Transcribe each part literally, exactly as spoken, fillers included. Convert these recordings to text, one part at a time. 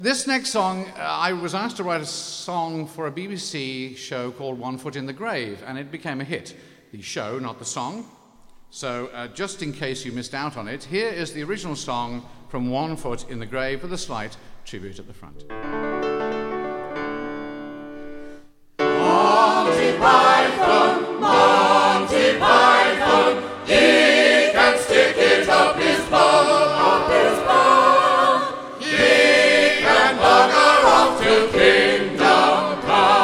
This next song, uh, I was asked to write a song for a B B C show called One Foot in the Grave, and it became a hit. The show, not the song. So uh, just in case you missed out on it, here is the original song from One Foot in the Grave with a slight tribute at the front. Monty Python, Monty Python, he can stick it up his bum, up his bum. He can bugger off to Kingdom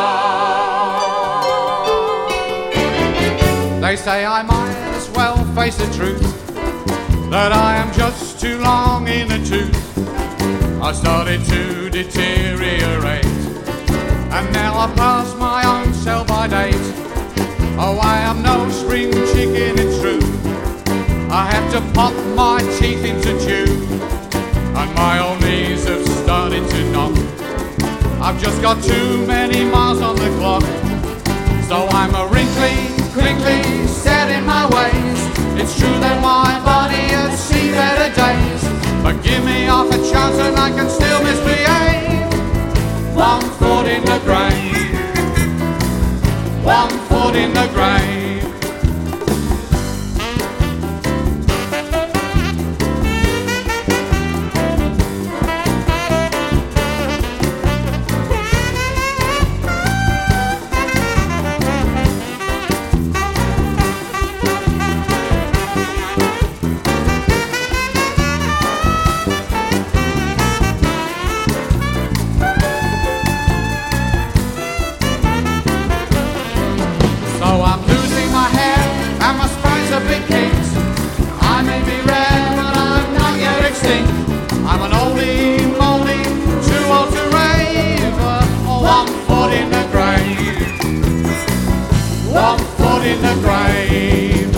Come. They say I might as well face the truth, that I am just too long in the tooth. I started to deteriorate, and now I pass my own sell-by date. Oh, I am no spring chicken, it's true. I have to pop my teeth into chew, and my old knees have started to knock. I've just got too many miles on the clock, so I'm a wrinkly, crinkly, set in my ways. It's true that my body has seen better days, but give me half a chance and I can still misbehave. One foot in the grave, one foot in the grave. I'm an oldie, moldie, too old to rave. One foot in the grave, one foot in the grave.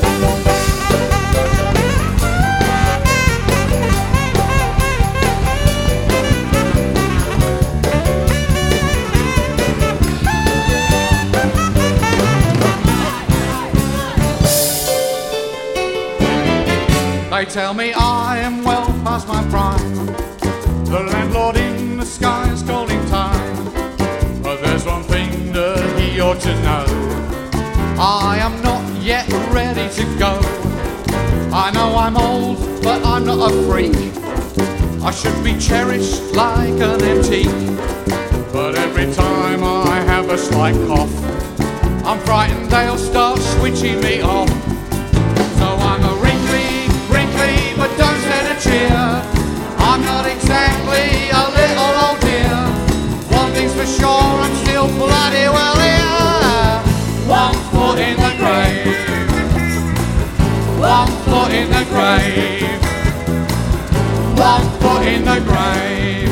They tell me I am well past my prime, the landlord in the sky is calling time. But there's one thing that he ought to know, I am not yet ready to go. I know I'm old, but I'm not a freak. I should be cherished like an antique, but every time I have a slight cough, I'm frightened they'll start switching me off. So I'm a wrinkly, wrinkly, but don't shed a cheer. I'm not exactly a little old dear. One thing's for sure, I'm still bloody well here. One foot in the grave, one foot in the grave, one foot in the grave.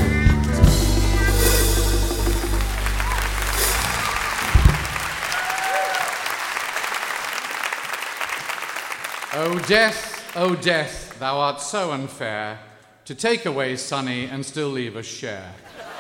O death, O death, thou art so unfair, to take away Sonny and still leave us share.